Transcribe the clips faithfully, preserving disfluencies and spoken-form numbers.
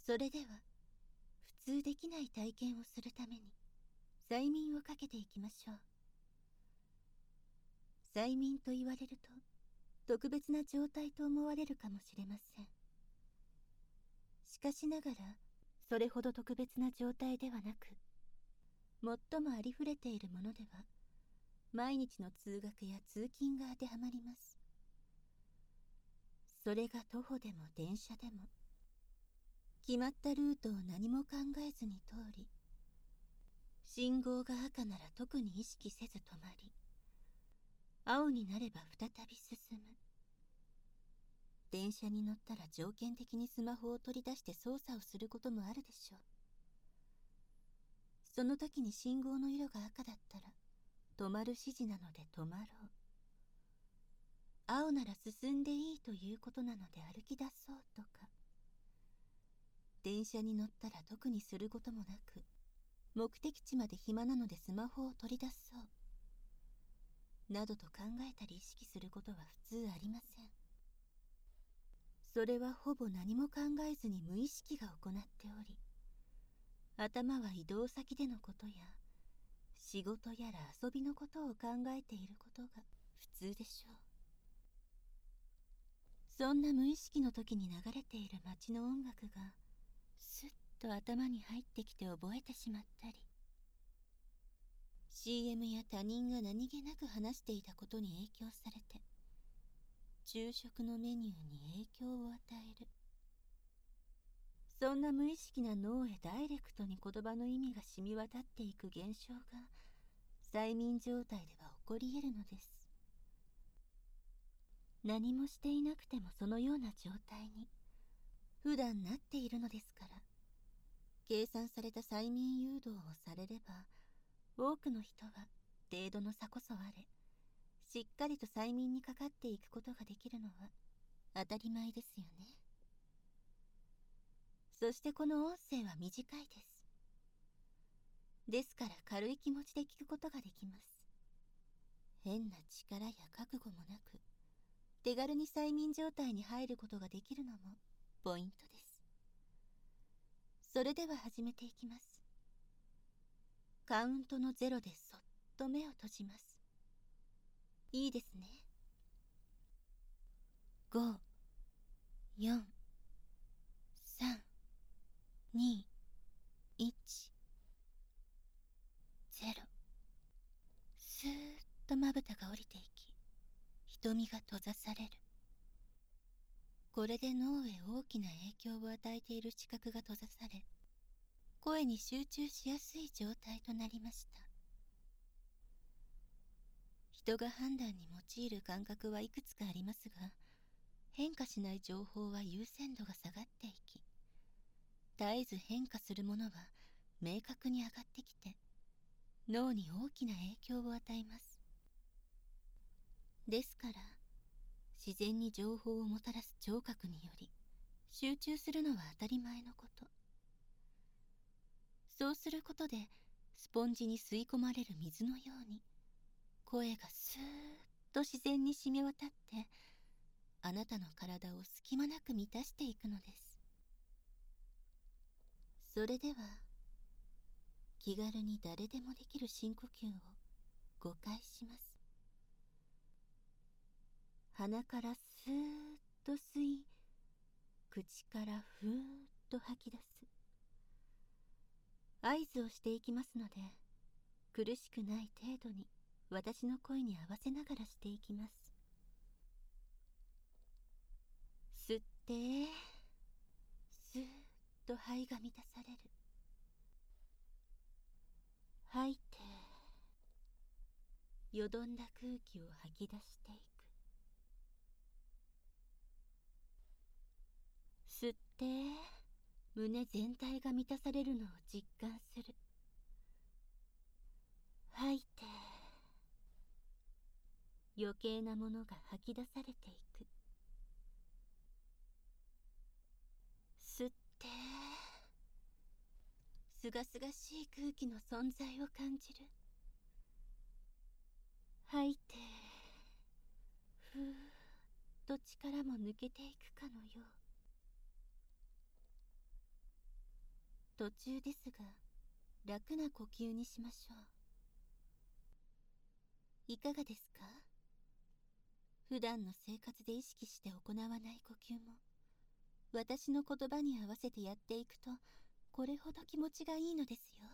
それでは、普通できない体験をするために、催眠をかけていきましょう。催眠と言われると、特別な状態と思われるかもしれません。しかしながら、それほど特別な状態ではなく、最もありふれているものでは、毎日の通学や通勤が当てはまります。それが徒歩でも電車でも、決まったルートを何も考えずに通り、信号が赤なら特に意識せず止まり、青になれば再び進む。電車に乗ったら条件的にスマホを取り出して操作をすることもあるでしょう。その時に信号の色が赤だったら、止まる指示なので止まろう。青なら進んでいいということなので歩き出そうとか。電車に乗ったら特にすることもなく、目的地まで暇なのでスマホを取り出そう。などと考えたり意識することは普通ありません。それはほぼ何も考えずに無意識が行っており、頭は移動先でのことや、仕事やら遊びのことを考えていることが普通でしょう。そんな無意識の時に流れている街の音楽が、すっと頭に入ってきて覚えてしまったり、シーエム や他人が何気なく話していたことに影響されて、昼食のメニューに影響を与える。そんな無意識な脳へダイレクトに言葉の意味が染み渡っていく現象が、催眠状態では起こり得るのです。何もしていなくてもそのような状態に、普段なっているのですから、計算された催眠誘導をされれば、多くの人は程度の差こそあれ、しっかりと催眠にかかっていくことができるのは当たり前ですよね。そしてこの音声は短いです。ですから軽い気持ちで聞くことができます。変な力や覚悟もなく、手軽に催眠状態に入ることができるのもポイントです。それでは始めていきます。カウントのゼロでそっと目を閉じます。いいですね。ご、よん、さん、に、いち、ゼロ。スーッとまぶたが降りていき、瞳が閉ざされる。これで脳へ大きな影響を与えている視覚が閉ざされ、声に集中しやすい状態となりました。人が判断に用いる感覚はいくつかありますが、変化しない情報は優先度が下がっていき、絶えず変化するものは明確に上がってきて、脳に大きな影響を与えます。ですから、自然に情報をもたらす聴覚により、集中するのは当たり前のこと。そうすることで、スポンジに吸い込まれる水のように、声がスーッと自然に染み渡って、あなたの体を隙間なく満たしていくのです。それでは、気軽に誰でもできる深呼吸をごかいします。鼻からスーッと吸い、口からふーっと吐き出す。合図をしていきますので、苦しくない程度に私の声に合わせながらしていきます。吸って、スーッと肺が満たされる。吐いて、よどんだ空気を吐き出していく。吸って、胸全体が満たされるのを実感する。吐いて、余計なものが吐き出されていく。吸って、すがすがしい空気の存在を感じる。吐いて、ふーっと力も抜けていくかのよう。 途中ですが、楽な呼吸にしましょう。いかがですか？普段の生活で意識して行わない呼吸も、私の言葉に合わせてやっていくと、これほど気持ちがいいのですよ。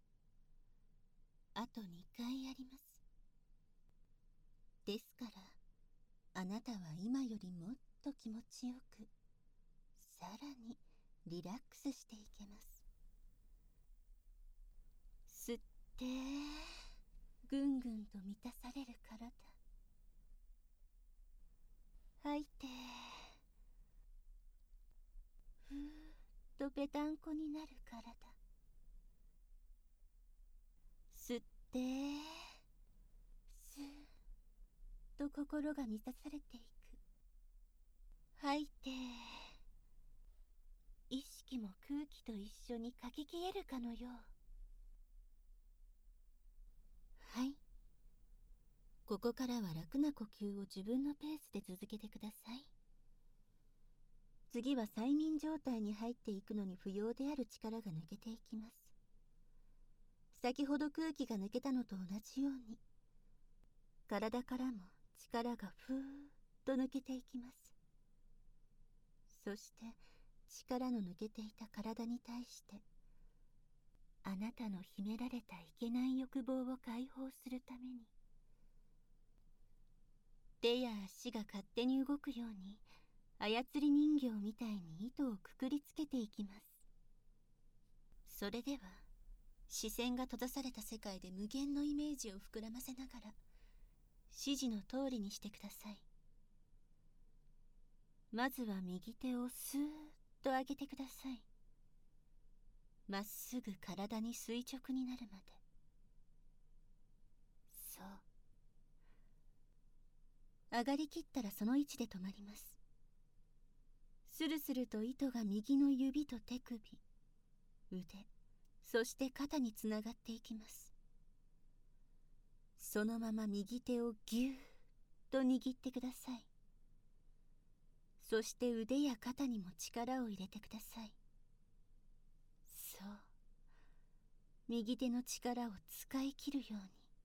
あとにかいやります。ですから、あなたは今よりもっと気持ちよく、さらにリラックスしていけます。吸って、ぐんぐんと満たされる体。吐いて、ふーっとぺたんこになる体。吸って、スーッと心が満たされていく。吐いて、意識も空気と一緒にかき消えるかのよう。はい。ここからは楽な呼吸を自分のペースで続けてください。次は催眠状態に入っていくのに不要である力が抜けていきます。先ほど空気が抜けたのと同じように、体からも力がふーっと抜けていきます。そして力の抜けていた体に対して、あなたの秘められたいけない欲望を解放するために、手や足が勝手に動くように、操り人形みたいに糸をくくりつけていきます。それでは、視線が閉ざされた世界で無限のイメージを膨らませながら、指示の通りにしてください。まずは右手をスーッと上げてください。まっすぐ体に垂直になるまで。そう。上がりきったらその位置で止まります。スルスルと糸が右の指と手首、腕、そして肩につながっていきます。そのまま右手をぎゅーっと握ってください。そして腕や肩にも力を入れてください。そう。右手の力を使い切るように。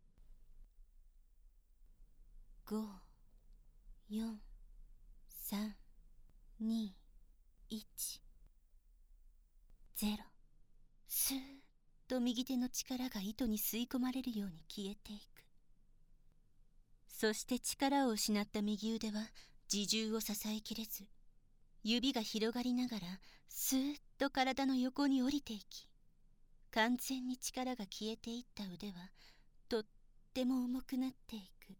ご、よん、さん、に、いち、ゼロ。スーッと右手の力が糸に吸い込まれるように消えていく。そして力を失った右腕は自重を支えきれず、指が広がりながらスーッと体の横に降りていき、完全に力が消えていった腕はとっても重くなっていく。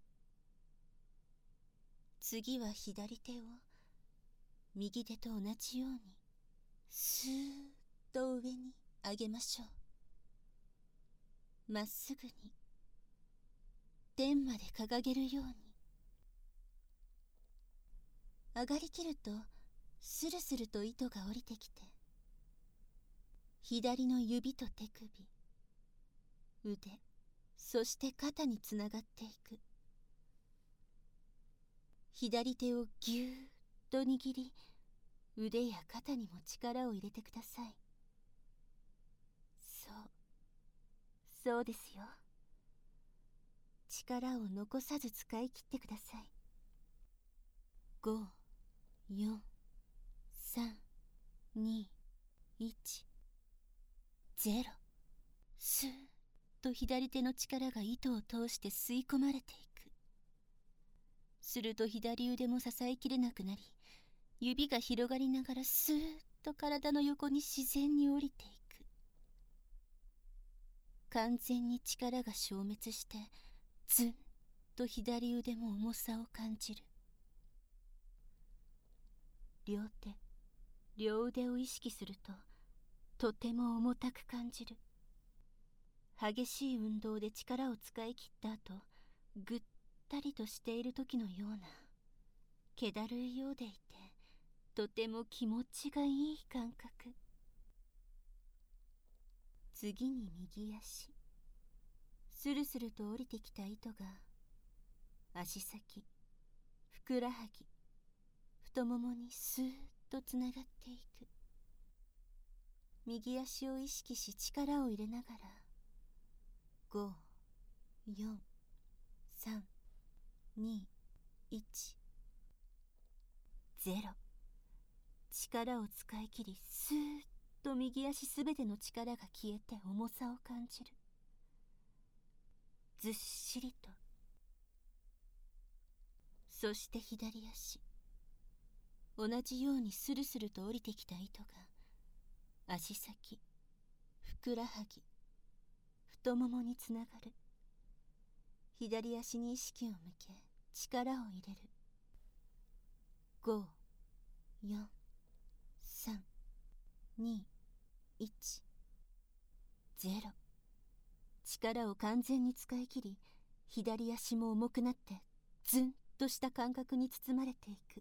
次は左手を右手と同じようにスーッと上に上げましょう。まっすぐに天まで掲げるように。上がりきるとスルスルと糸が降りてきて、左の指と手首、腕、そして肩につながっていく。左手をぎゅーっと握り、腕や肩にも力を入れてください。そう、そうですよ。力を残さず使い切ってください。ご、よん、さん、に、いち、ゼロ。スーッと左手の力が糸を通して吸い込まれていく。すると左腕も支えきれなくなり、指が広がりながらスーッと体の横に自然に降りていく。完全に力が消滅して、ズンと左腕も重さを感じる。両手、両腕を意識すると、とても重たく感じる。激しい運動で力を使い切った後、ぐったりとしている時のような、気だるいようでいて、とても気持ちがいい感覚。次に右足。スルスルと降りてきた糸が、足先、ふくらはぎ、太ももにスーッとつながっていく。 右足を意識し力を入れながら、ご、よん、さん、に、いち、ゼロ。力を使い切り、スーッと右足すべての力が消えて重さを感じる。ずっしりと。そして左足、同じようにスルスルと降りてきた糸が足先、ふくらはぎ、太ももにつながる。左足に意識を向け力を入れる。ご、よん、さん、に、いち、ゼロ。力を完全に使い切り、左足も重くなってズンとした感覚に包まれていく。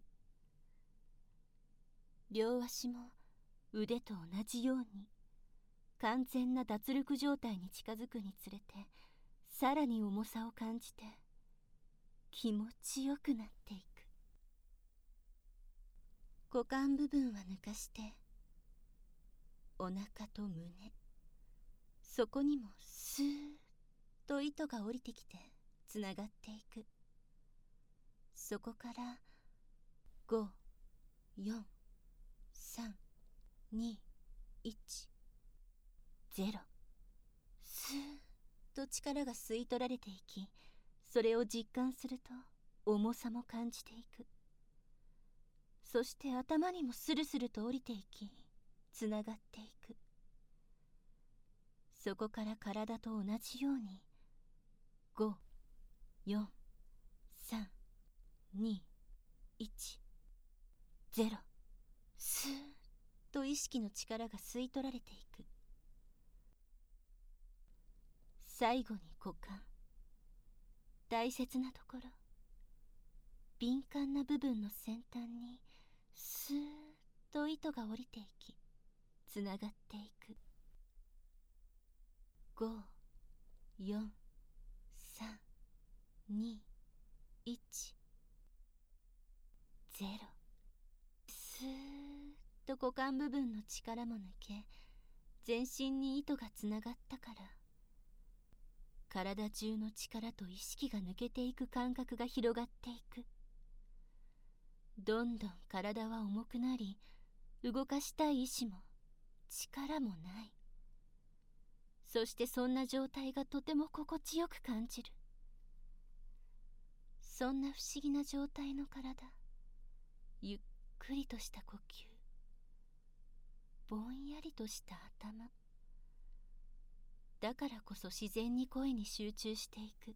両足も腕と同じように完全な脱力状態に近づくにつれて、さらに重さを感じて気持ちよくなっていく。股間部分は抜かして、お腹と胸、そこにもスーッと糸が降りてきてつながっていく。そこからご、よん、さん、に、いち、ゼロ。スーッと力が吸い取られていき、それを実感すると重さも感じていく。そして頭にもスルスルと降りていき、つながっていく。そこから体と同じようにご、よん、さん、に、いち、ゼロ。スーッと意識の力が吸い取られていく。最後に股間、大切なところ、敏感な部分の先端にスーッと糸が降りていき、つながっていく。ご、よん、さん、に、いち、ゼロ。スーッと股間部分の力も抜け、全身に糸がつながったから、体中の力と意識が抜けていく感覚が広がっていく。どんどん体は重くなり、動かしたい意志も力もない。そしてそんな状態がとても心地よく感じる。そんな不思議な状態の体、ゆっくりとした呼吸、ぼんやりとした頭。だからこそ自然に声に集中していく。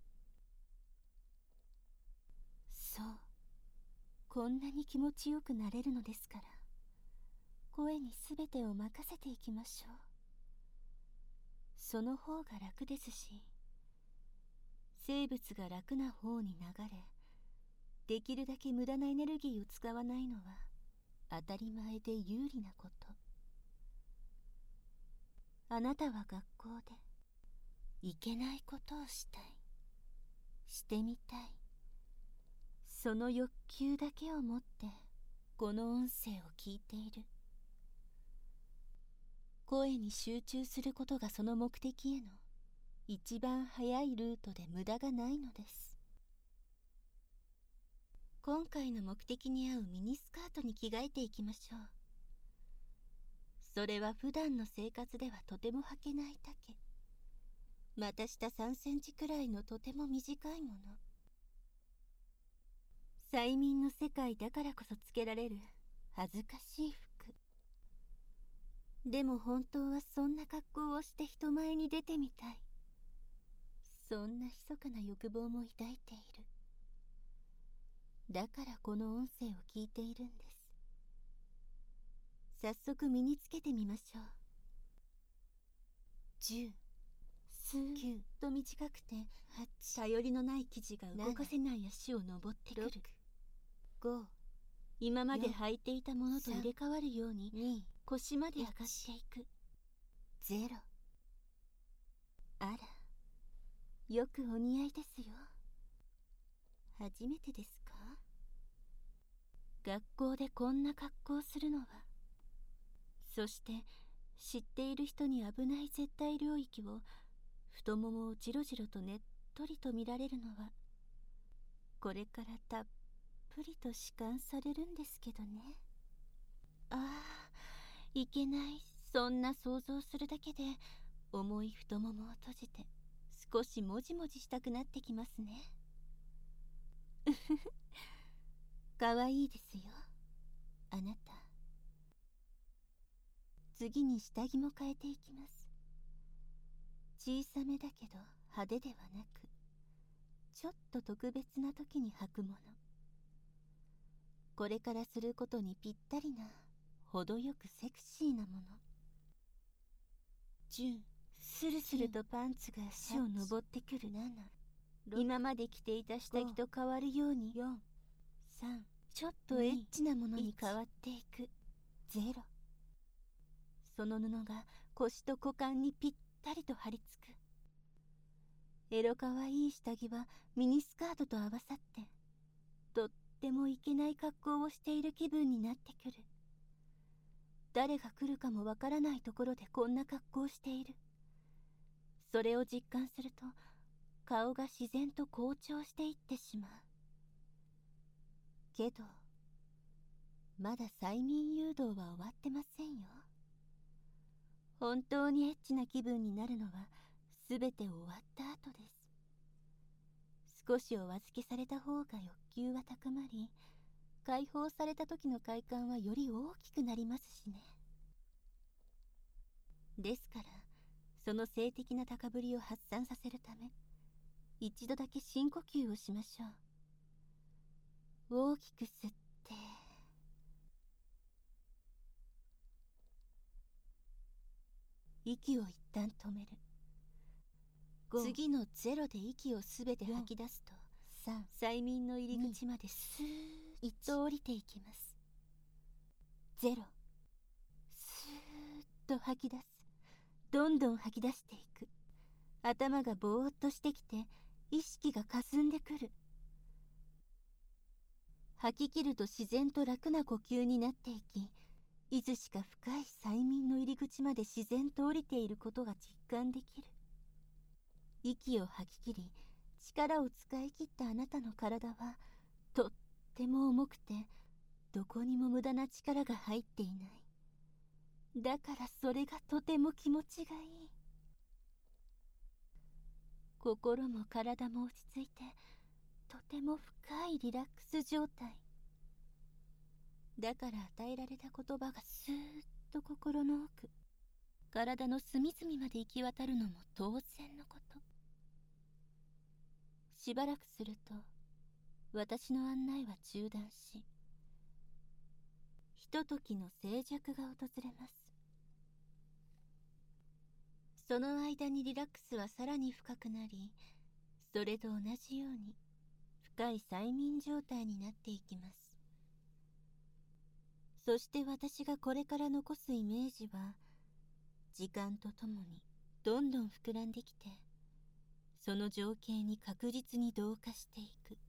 そう、こんなに気持ちよくなれるのですから、声にすべてを任せていきましょう。その方が楽ですし、生物が楽な方に流れ、できるだけ無駄なエネルギーを使わないのは当たり前で有利なこと。あなたは学校でいけないことをしたい、してみたい、その欲求だけを持ってこの音声を聞いている。声に集中することがその目的への一番早いルートで無駄がないのです。今回の目的に合うミニスカートに着替えていきましょう。それは普段の生活ではとても履けない丈、また下さんセンチくらいのとても短いもの。催眠の世界だからこそつけられる恥ずかしい服。でも本当はそんな格好をして人前に出てみたい、そんな密かな欲望も抱いている。だからこの音声を聞いているんです。早速身につけてみましょう。じゅう、スーッと短くてはち、頼りのない生地が動かせない足を登ってくる。ご、今まで履いていたものと入れ替わるように腰まで上がっていく。ゼロ。あら、よくお似合いですよ。初めてですか？学校でこんな格好をするのは。そして知っている人に危ない絶対領域を、太ももをじろじろとねっとりと見られるのは、これからたっぷりと弛緩されるんですけどね。ああ、いけない。そんな想像するだけで重い太ももを閉じて少しもじもじしたくなってきますね。うふふ、かわいいですよ、あなた。次に下着も変えていきます。小さめだけど派手ではなく、ちょっと特別な時に履くもの。これからすることにぴったりな、程よくセクシーなもの。じゅう、スルスルとパンツが足を登ってくる。なな、今まで着ていた下着と変わるように。よん、さん、ちょっとエッチなものに変わっていく。ゼロ。その布が腰と股間にぴったりと張り付く。エロかわいい下着はミニスカートと合わさって、とってもいけない格好をしている気分になってくる。誰が来るかもわからないところでこんな格好をしている。それを実感すると、顔が自然と好調していってしまう。けど、まだ催眠誘導は終わってませんよ。本当にエッチな気分になるのはすべて終わった後です。少しお預けされた方が欲求は高まり、解放された時の快感はより大きくなりますしね。ですから、その性的な高ぶりを発散させるため、一度だけ深呼吸をしましょう。大きく吸って、息を一旦止める。次のゼロで息をすべて吐き出すと、さん、催眠の入り口までスーッと降りていきます。ゼロ、スーッと吐き出す。どんどん吐き出していく。頭がぼーっとしてきて、意識が霞んでくる。吐き切ると自然と楽な呼吸になっていき、いつしか深い催眠の入り口まで自然と降りていることが実感できる。息を吐き切り、力を使い切ったあなたの体はとっても重くて、どこにも無駄な力が入っていない。だからそれがとても気持ちがいい。心も体も落ち着いて、とても深いリラックス状態。だから与えられた言葉がスーッと心の奥、体の隅々まで行き渡るのも当然のこと。しばらくすると、私の案内は中断し、ひとときの静寂が訪れます。その間にリラックスはさらに深くなり、それと同じように深い催眠状態になっていきます。そして私がこれから残すイメージは、時間とともにどんどん膨らんできて、その情景に確実に同化していく。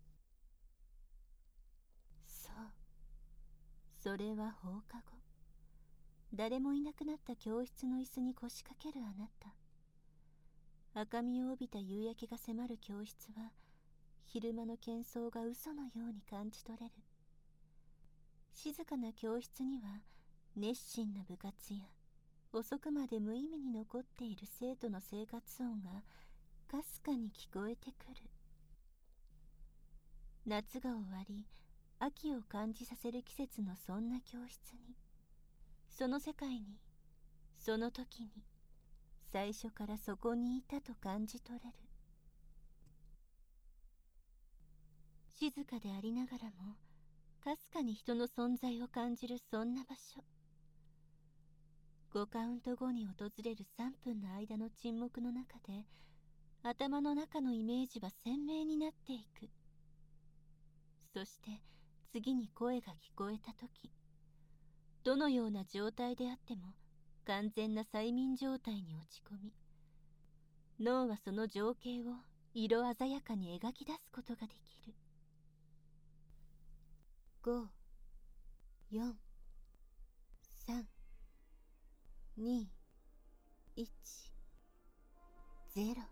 そう、それは放課後、誰もいなくなった教室の椅子に腰掛けるあなた。赤みを帯びた夕焼けが迫る教室は、昼間の喧騒が嘘のように感じ取れる。静かな教室には、熱心な部活や遅くまで無意味に残っている生徒の生活音がかすかに聞こえてくる。夏が終わり、秋を感じさせる季節のそんな教室に、その世界に、その時に、最初からそこにいたと感じ取れる。静かでありながらも、かすかに人の存在を感じるそんな場所。ごカウント後に訪れるさんぷんの間の沈黙の中で、頭の中のイメージは鮮明になっていく。そして次に声が聞こえたとき、どのような状態であっても完全な催眠状態に落ち込み、脳はその情景を色鮮やかに描き出すことができる。ご、よん、さん、 に、いち、ゼロ。